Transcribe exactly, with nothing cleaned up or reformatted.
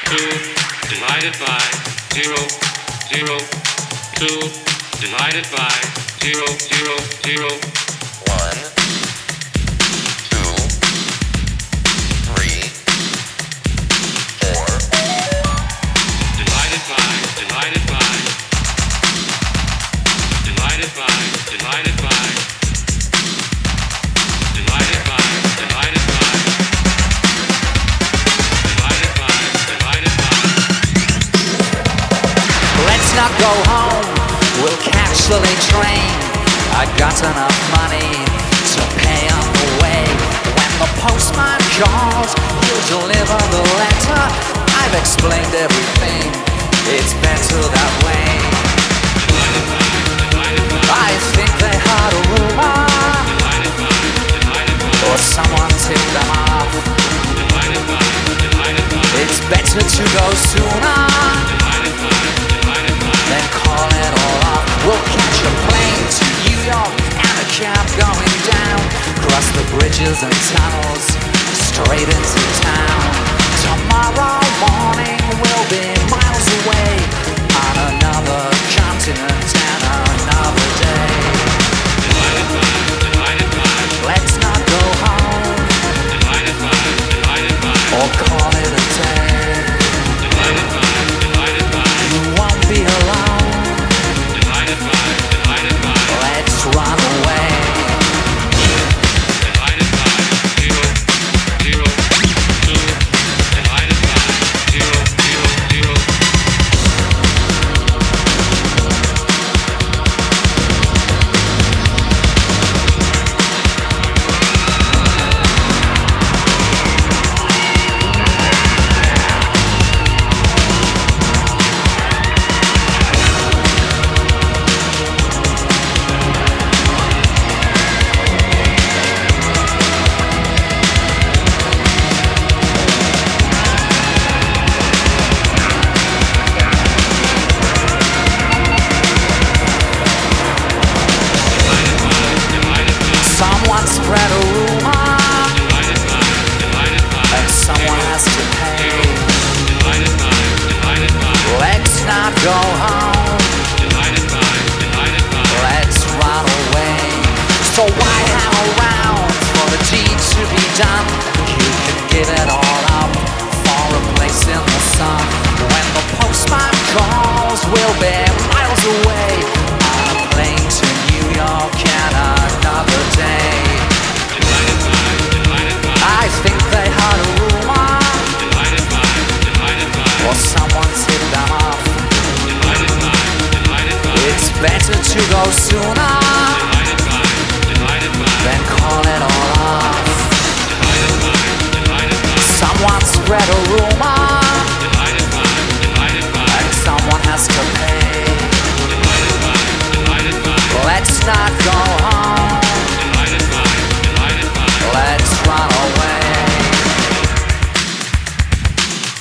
two divided by zero, zero, two divided by zero, zero, zero, one, two, three, four. Divided by, divided by, divided by, divided by, divided by, divided by, divided by, divided by. Let's not go home, we'll catch the late train. I got enough money to pay on the way. When the postman calls, he'll deliver the letter. I've explained everything, it's better that way. I think they heard a rumor, or someone tipped them off. It's better to go sooner than call it all off. We'll catch a plane to New York and a cab going down, cross the bridges and tunnels straight into town. Tomorrow morning we'll be miles away on another continent and another day. Let's not go home or call it a day. You won't be alone. Let's run away. Someone spread a rumor, and someone has to pay. Let's not go home, let's run away. So why hang around for the deed to be done? You can give it all up for a place in the sun. When the postman calls, we'll be miles away on a plane to New York and another day. I think they heard a rumor, or someone tipped them off. It's better to go sooner than call it all off. Someone spread a rumor,